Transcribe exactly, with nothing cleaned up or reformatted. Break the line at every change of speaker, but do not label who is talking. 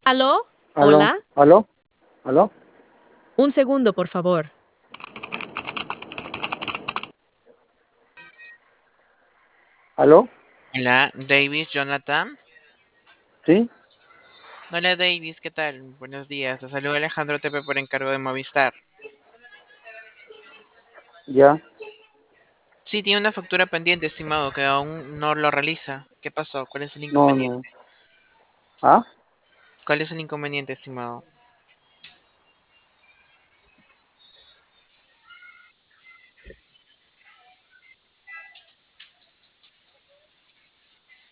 ¿Aló?
¿Aló?
¿Hola?
¿Aló? ¿Aló?
Un segundo, por favor.
¿Aló?
Hola, Davis, Jonathan.
¿Sí?
Hola, Davis, ¿qué tal? Buenos días. Te saluda Alejandro Tepe por encargo de Movistar.
¿Ya?
Sí, tiene una factura pendiente, estimado, que aún no lo realiza. ¿Qué pasó? ¿Cuál es el
No, no.
inconveniente?
¿Ah?
¿Cuál es el inconveniente, estimado?